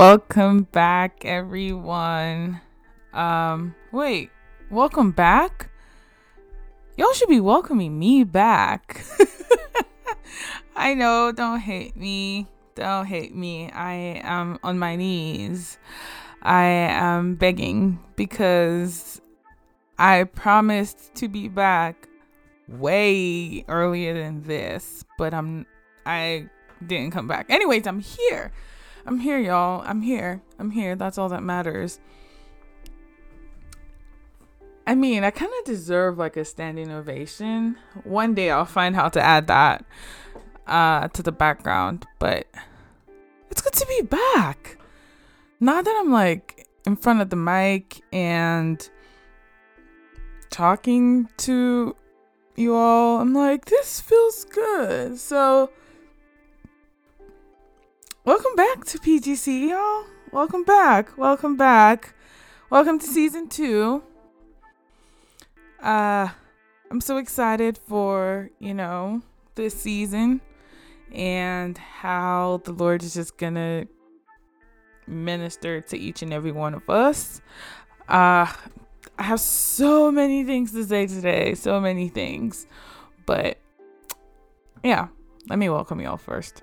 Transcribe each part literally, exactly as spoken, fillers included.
Welcome back, everyone. Um, wait, welcome back? Y'all should be welcoming me back. I know, don't hate me. Don't hate me. I am on my knees. I am begging because I promised to be back way earlier than this, but I'm I didn't come back. Anyways, I'm here. I'm here, y'all. I'm here. I'm here. That's all that matters. I mean, I kind of deserve like a standing ovation. One day I'll find how to add that uh, to the background, but it's good to be back. Now that I'm like in front of the mic and talking to you all, I'm like, this feels good. So welcome back to P G C, y'all. Welcome back. Welcome back. Welcome to season two. Uh, I'm so excited for, you know, this season and how the Lord is just gonna minister to each and every one of us. Uh, I have so many things to say today. So many things. But, yeah, let me welcome y'all first.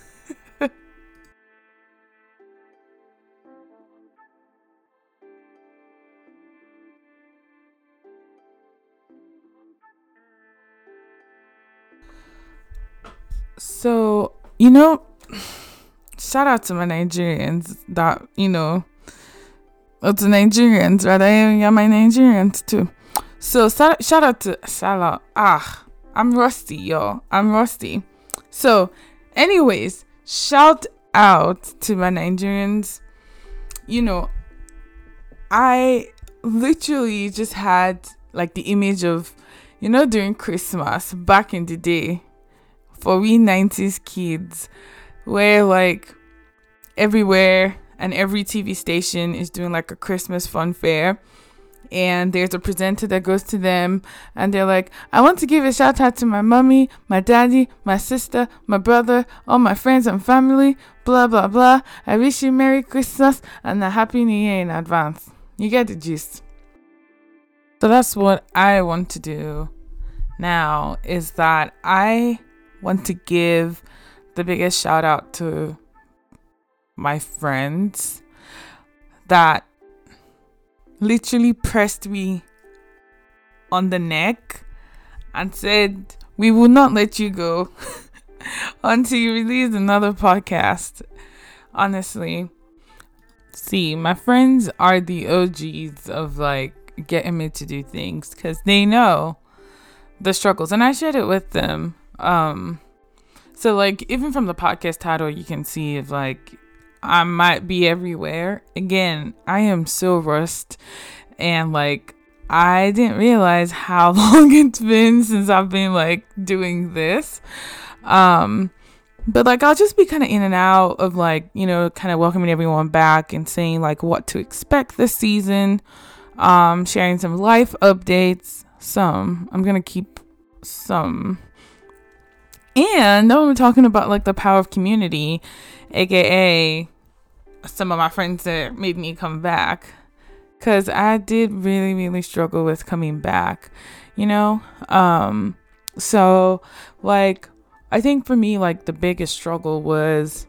So, you know, shout out to my Nigerians that, you know, or to Nigerians, rather, yeah, my Nigerians too. So, shout, shout out to, shout out, ah, I'm rusty, y'all. I'm rusty. So, anyways, shout out to my Nigerians. You know, I literally just had like the image of, you know, during Christmas back in the day, for we nineties kids, where like everywhere and every T V station is doing like a Christmas fun fair, and there's a presenter that goes to them and they're like, I want to give a shout out to my mommy, my daddy, my sister, my brother, all my friends and family, blah blah blah. I wish you Merry Christmas and a Happy New Year in advance. You get the gist. So that's what I want to do now, is that I want to give the biggest shout out to my friends that literally pressed me on the neck and said, we will not let you go until you release another podcast. Honestly, see, my friends are the O Gs of like getting me to do things because they know the struggles, and I shared it with them. Um, so like, even from the podcast title, you can see if like, I might be everywhere. Again, I am so rust, and like, I didn't realize how long it's been since I've been like doing this. Um, but like, I'll just be kind of in and out of like, you know, kind of welcoming everyone back and saying like what to expect this season. Um, sharing some life updates. Some, I'm going to keep some. And now we're talking about like the power of community, aka some of my friends that made me come back, because I did really really struggle with coming back, you know. Um so like, I think for me, like the biggest struggle was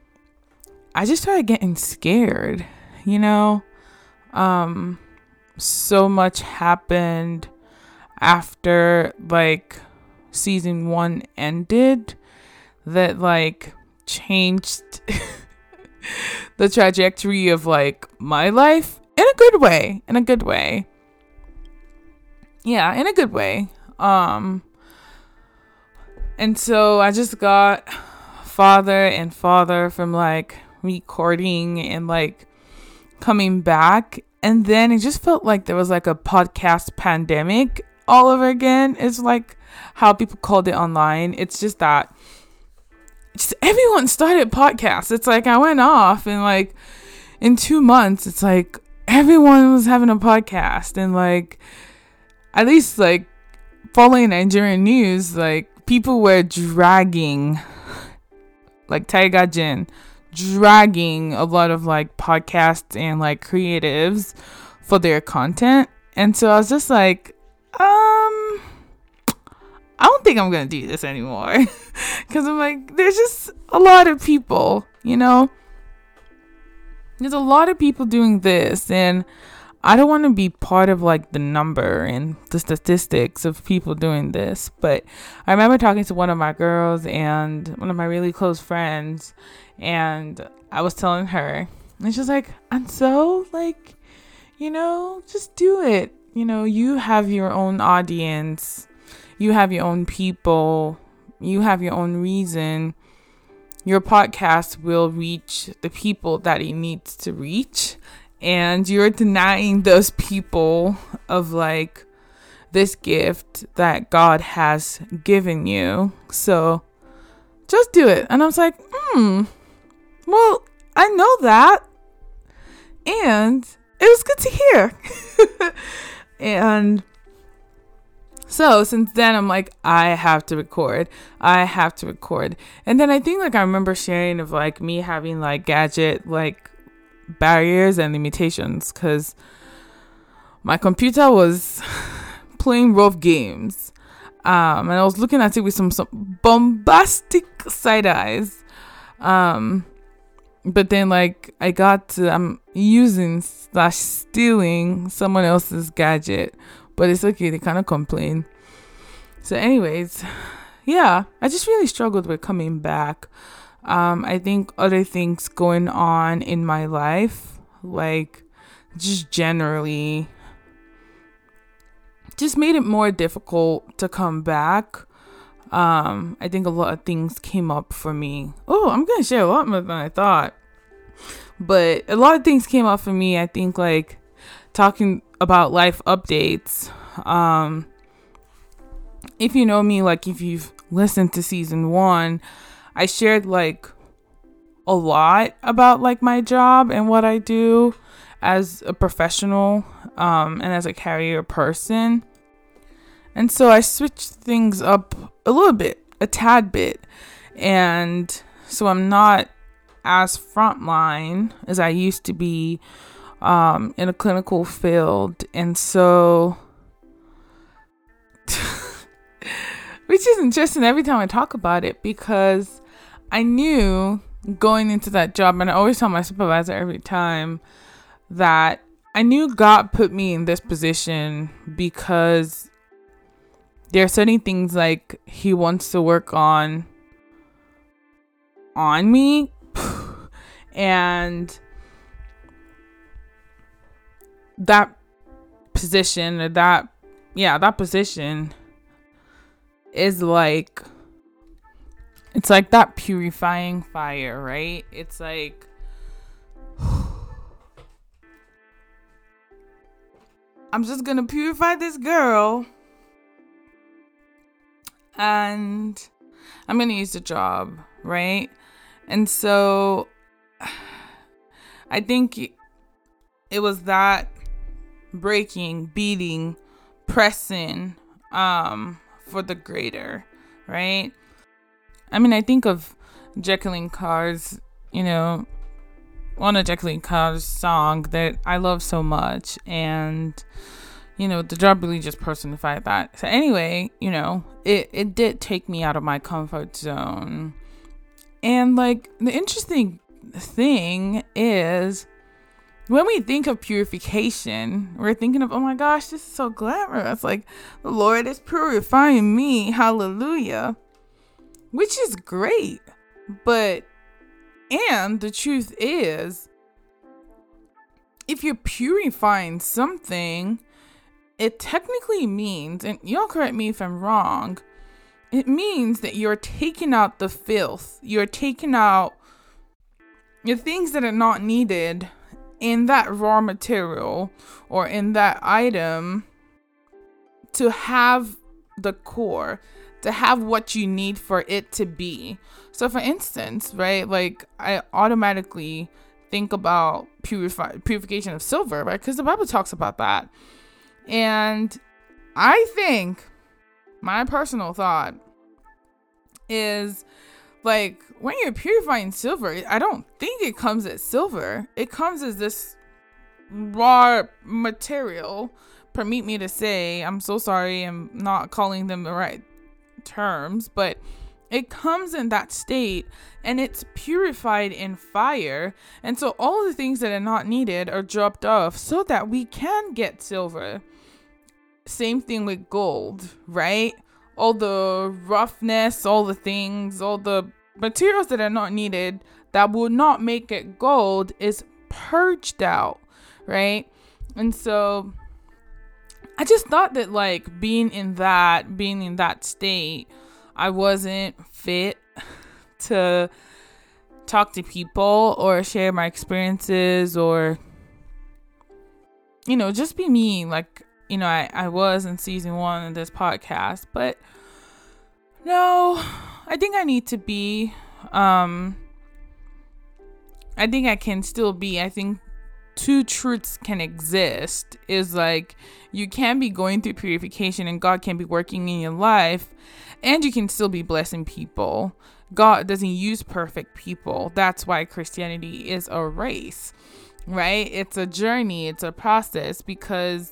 I just started getting scared, you know. Um so much happened after like season one ended that like changed the trajectory of like my life in a good way in a good way yeah in a good way. Um and so I just got farther and farther from like recording and like coming back, and then it just felt like there was like a podcast pandemic all over again. It's like how people called it online. It's just that just everyone started podcasts. It's like I went off and like in two months, it's like everyone was having a podcast, and like at least like following Nigerian news, like people were dragging like Tiger Jen, dragging a lot of like podcasts and like creatives for their content. And so I was just like, um, I don't think I'm going to do this anymore. Because I'm like, there's just a lot of people, you know, there's a lot of people doing this, and I don't want to be part of like the number and the statistics of people doing this. But I remember talking to one of my girls and one of my really close friends, and I was telling her, and she's like, and so like, you know, just do it. You know, you have your own audience, you have your own people, you have your own reason. Your podcast will reach the people that it needs to reach. And you're denying those people of like this gift that God has given you. So just do it. And I was like, hmm, well, I know that. And it was good to hear. And so since then, I'm like, I have to record. I have to record. And then I think like I remember sharing of like me having like gadget like barriers and limitations, because my computer was playing rough games. Um, and I was looking at it with some, some bombastic side eyes. Um, but then like I got to, I'm using slash stealing someone else's gadget. But it's okay, they kind of complain. So anyways, yeah, I just really struggled with coming back. Um, I think other things going on in my life, like just generally, just made it more difficult to come back. Um, I think a lot of things came up for me. Oh, I'm going to share a lot more than I thought. But a lot of things came up for me. I think like talking about life updates. Um, if you know me, like if you've listened to season one, I shared like a lot about like my job and what I do as a professional, um, and as a career person. And so I switched things up a little bit, a tad bit. And so I'm not as frontline as I used to be um, in a clinical field. And so, which is interesting every time I talk about it, because I knew going into that job, and I always tell my supervisor every time, that I knew God put me in this position because there are certain things like he wants to work on on me. And that position or that, yeah, that position is like, it's like that purifying fire, right? It's like, I'm just gonna purify this girl and I'm gonna use the job, right? And so I think it was that breaking, beating, pressing um for the greater, right? I mean, I think of Jacqueline Carr's, you know, one of Jacqueline Carr's song that I love so much, and you know, the job really just personified that. So anyway, you know, it, it did take me out of my comfort zone. And like the interesting thing is, when we think of purification, we're thinking of, oh my gosh, this is so glamorous. Like, the Lord is purifying me. Hallelujah. Which is great. But, and the truth is, if you're purifying something, it technically means, and y'all correct me if I'm wrong, it means that you're taking out the filth. You're taking out the things that are not needed in that raw material or in that item to have the core, to have what you need for it to be. So for instance, right, like I automatically think about purify, purification of silver, right? Because the Bible talks about that. And I think my personal thought is like when you're purifying silver, I don't think it comes as silver. It comes as this raw material. Permit me to say, I'm so sorry, I'm not calling them the right terms, but it comes in that state and it's purified in fire. And so all the things that are not needed are dropped off so that we can get silver. Same thing with gold, right? All the roughness, all the things, all the materials that are not needed that will not make it gold is purged out, right? And so I just thought that like being in that, being in that state, I wasn't fit to talk to people or share my experiences or, you know, just be me like, you know, I, I was in season one of this podcast. But no, I think I need to be, um, I think I can still be, I think two truths can exist is like you can be going through purification and God can be working in your life and you can still be blessing people. God doesn't use perfect people. That's why Christianity is a race, right? It's a journey. It's a process because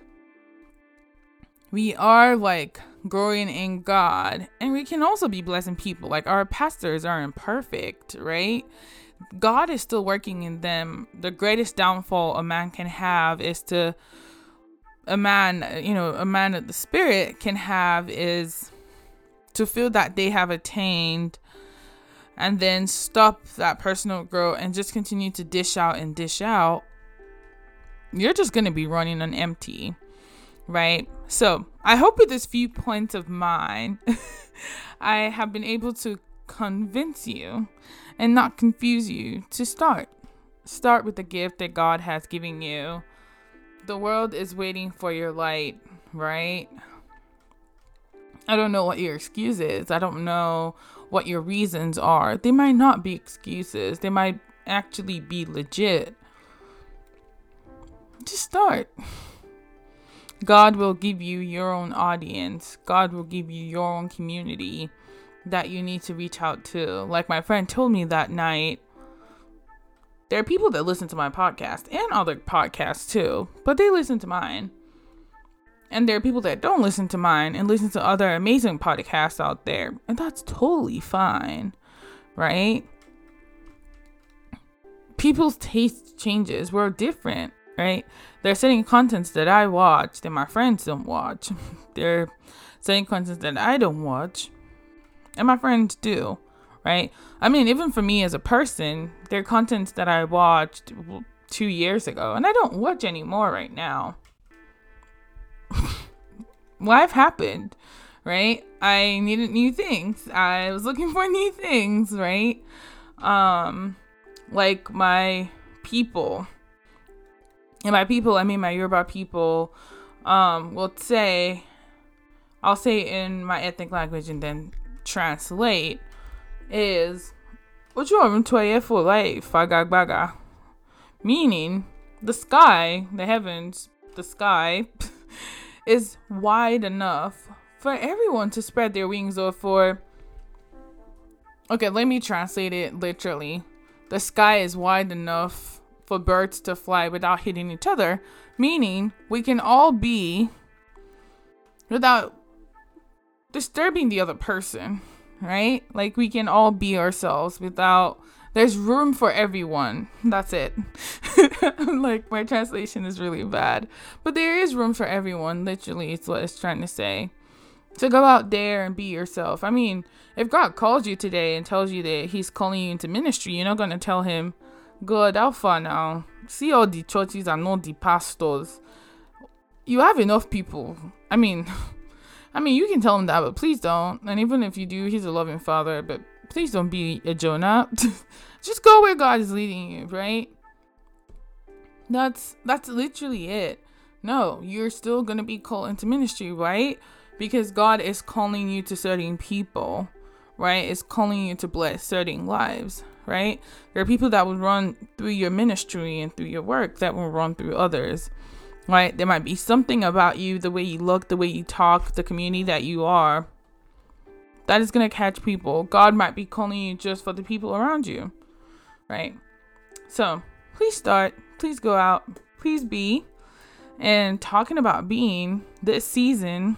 we are like growing in God and we can also be blessing people. Like our pastors aren't perfect, right? God is still working in them. The greatest downfall a man can have is to a man, you know, a man of the spirit can have is to feel that they have attained and then stop that personal growth and just continue to dish out and dish out. You're just going to be running on empty, right? So I hope with this few points of mine, I have been able to convince you and not confuse you to start. Start with the gift that God has given you. The world is waiting for your light, right? I don't know what your excuse is. I don't know what your reasons are. They might not be excuses. They might actually be legit. Just start. God will give you your own audience. God will give you your own community that you need to reach out to. Like my friend told me that night, there are people that listen to my podcast and other podcasts too, but they listen to mine. And there are people that don't listen to mine and listen to other amazing podcasts out there. And that's totally fine, right? People's taste changes. We're different, right? There are certain contents that I watch that my friends don't watch. There are certain contents that I don't watch and my friends do, right? I mean, even for me as a person, there are contents that I watched two years ago and I don't watch anymore right now. Life happened, right? I needed new things. I was looking for new things, right? Um, like my people. And by people, I mean my Yoruba people, um, will say, I'll say in my ethnic language and then translate, is, what you want to for life, fagagbaga? Meaning, the sky, the heavens, the sky is wide enough for everyone to spread their wings, or for, okay, let me translate it literally. The sky is wide enough for birds to fly without hitting each other, meaning we can all be without disturbing the other person, right? Like we can all be ourselves without, there's room for everyone. That's it. Like my translation is really bad, but there is room for everyone. Literally, it's what it's trying to say. To go out there and be yourself. I mean, if God calls you today and tells you that he's calling you into ministry, you're not going to tell him, God, how far now? See all the churches and all the pastors. You have enough people. I mean, I mean, you can tell him that, but please don't. And even if you do, he's a loving father, but please don't be a Jonah. Just go where God is leading you, right? That's that's literally it. No, you're still going to be called into ministry, right? Because God is calling you to certain people, right? It's calling you to bless certain lives, right? There are people that will run through your ministry and through your work that will run through others, right? There might be something about you, the way you look, the way you talk, the community that you are, that is going to catch people. God might be calling you just for the people around you, right? So please start, please go out, please be. And talking about being this season,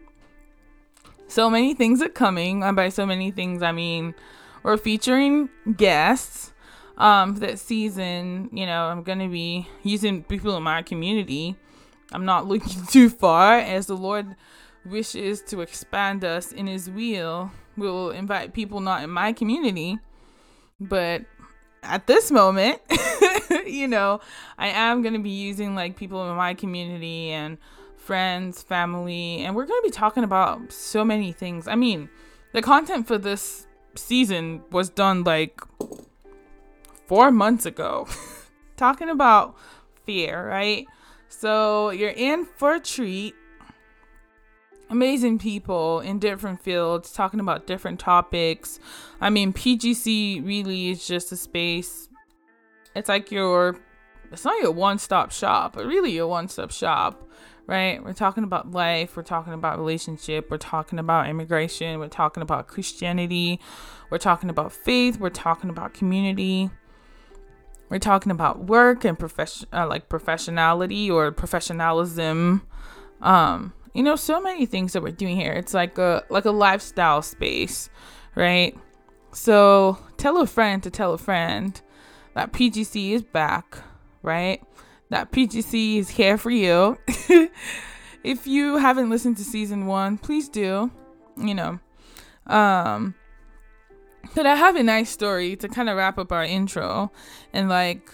so many things are coming. And by so many things, I mean we're featuring guests. Um, this season, you know, I'm going to be using people in my community. I'm not looking too far. As the Lord wishes to expand us in his will, we'll invite people not in my community. But at this moment, you know, I am going to be using like people in my community and friends, family, and we're going to be talking about so many things. I mean, the content for this season was done like four months ago. Talking about fear, right? So you're in for a treat. Amazing people in different fields talking about different topics. I mean, P G C really is just a space. It's like your, it's not your one-stop shop, but really your one-stop shop, right? We're talking about life. We're talking about relationship. We're talking about immigration. We're talking about Christianity. We're talking about faith. We're talking about community. We're talking about work and profession, uh, like professionality or professionalism. Um, you know, so many things that we're doing here. It's like a like a lifestyle space, right? So tell a friend to tell a friend that P G C is back, right? That P G C is here for you. If you haven't listened to season one, please do. You know, um. But I have a nice story to kind of wrap up our intro and like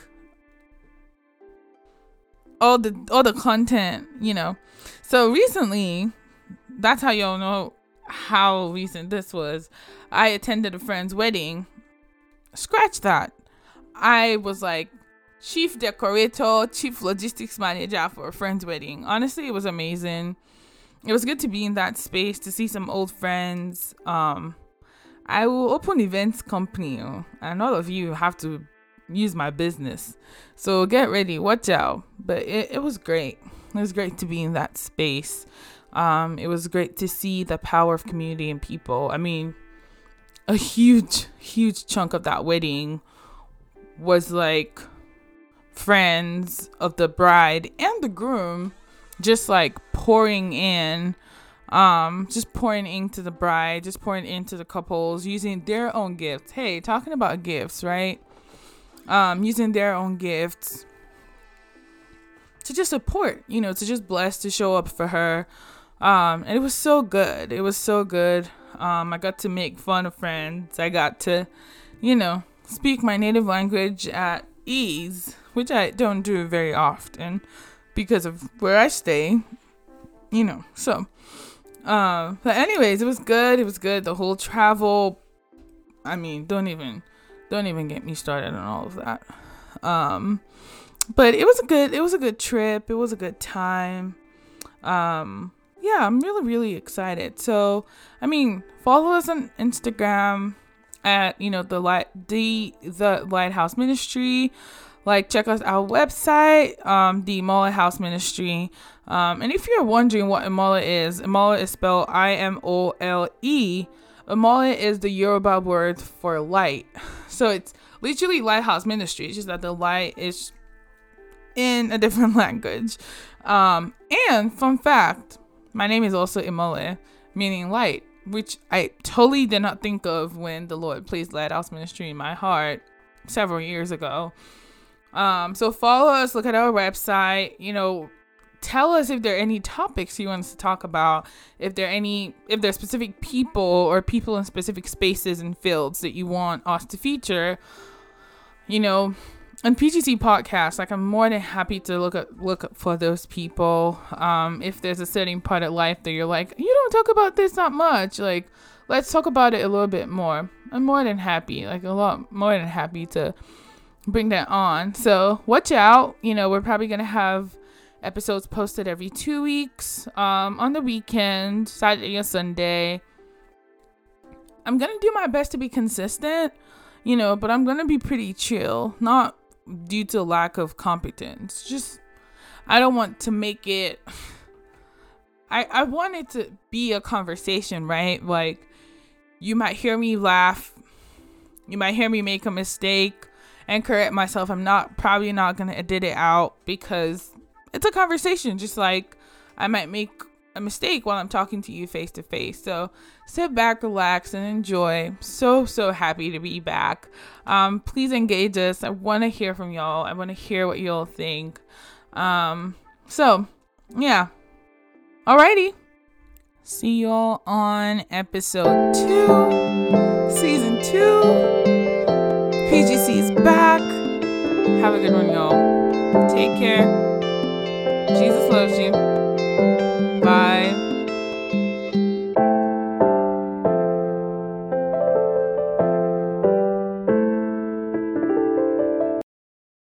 all the all the content, you know. So recently, that's how y'all know how recent this was. I attended a friend's wedding. Scratch that. I was like chief decorator, chief logistics manager for a friend's wedding. Honestly, it was amazing. It was good to be in that space, to see some old friends. Um I will open events company, oh, and all of you have to use my business. So get ready, watch out. But it, it was great. It was great to be in that space. Um, it was great to see the power of community and people. I mean, a huge, huge chunk of that wedding was like friends of the bride and the groom just like pouring in. Um, just pouring into the bride, just pouring into the couples, using their own gifts. Hey, talking about gifts, right? Um, using their own gifts to just support, you know, to just bless, to show up for her. Um, and it was so good. It was so good. Um, I got to make fun of friends. I got to, you know, speak my native language at ease, which I don't do very often because of where I stay, you know, so. Um, but anyways, it was good. It was good. The whole travel. I mean, don't even, don't even get me started on all of that. Um, but it was a good, it was a good trip. It was a good time. Um, yeah, I'm really, really excited. So, I mean, follow us on Instagram at, you know, the light, the, the Lighthouse Ministry. Like, check us our website, um, the Imola House Ministry. Um, and if you're wondering what Imola is, Imola is spelled I M O L E. Imola is the Yoruba word for light. So it's literally Lighthouse Ministry. It's just that the light is in a different language. Um, and fun fact, my name is also Imola, meaning light, which I totally did not think of when the Lord placed Lighthouse Ministry in my heart several years ago. Um, so follow us, look at our website, you know, tell us if there are any topics you want us to talk about, if there are any, if there are specific people or people in specific spaces and fields that you want us to feature, you know, on P G C podcast. Like, I'm more than happy to look at, look for those people. Um, if there's a certain part of life that you're like, you don't talk about this that much, like, let's talk about it a little bit more. I'm more than happy, like a lot more than happy to bring that on. So watch out. You know, we're probably gonna have episodes posted every two weeks um on the weekend, Saturday or Sunday. I'm gonna do my best to be consistent, you know, but I'm gonna be pretty chill, not due to lack of competence, just I don't want to make it I I want it to be a conversation, right? Like, You might hear me laugh. You might hear me make a mistake and correct myself. I'm not probably not going to edit it out because it's a conversation. Just like I might make a mistake while I'm talking to you face to face. So sit back, relax, and enjoy. So, so happy to be back. Um, please engage us. I want to hear from y'all. I want to hear what y'all think. Um, so, yeah. Alrighty. See y'all on episode two, season two. P G C is back. Have a good one, y'all. Take care. Jesus loves you.